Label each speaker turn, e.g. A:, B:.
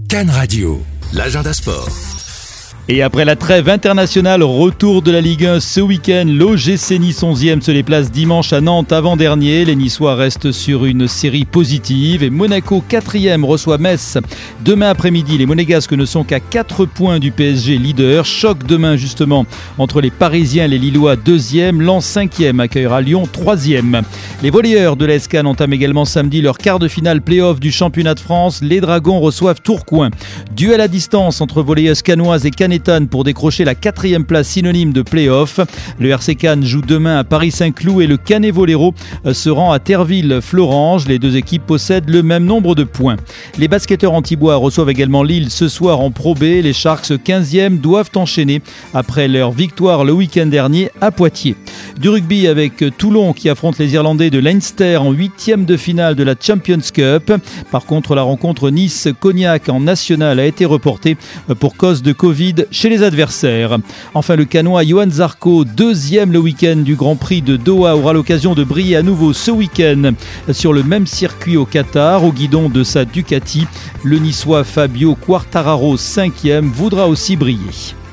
A: Cannes Radio, l'agenda sport.
B: Et après la trêve internationale, retour de la Ligue 1 ce week-end. L'OGC Nice 11e se déplace dimanche à Nantes avant-dernier. Les Niçois restent sur une série positive et Monaco 4e reçoit Metz. Demain après-midi, les Monégasques ne sont qu'à 4 points du PSG leader. Choc demain justement entre les Parisiens et les Lillois 2e. Lens 5e accueillera Lyon 3e. Les volleyeurs de l'AS Cannes entament également samedi leur quart de finale play-off du championnat de France. Les Dragons reçoivent Tourcoing. Duel à distance entre volleyeuses cannoises et Cannes pour décrocher la 4e place synonyme de play-off. Le RC Cannes joue demain à Paris-Saint-Cloud et le Canet Vollero se rend à Terville-Florange. Les deux équipes possèdent le même nombre de points. Les basketteurs antibois reçoivent également Lille ce soir en Pro B. Les Sharks 15e doivent enchaîner après leur victoire le week-end dernier à Poitiers. Du rugby avec Toulon qui affronte les Irlandais de Leinster en 8e de finale de la Champions Cup. Par contre, la rencontre Nice-Cognac en national a été reportée pour cause de Covid chez les adversaires. Enfin, le Cannois Johan Zarco, 2e le week-end du Grand Prix de Doha, aura l'occasion de briller à nouveau ce week-end sur le même circuit au Qatar, au guidon de sa Ducati. Le Niçois Fabio Quartararo, 5e, voudra aussi briller.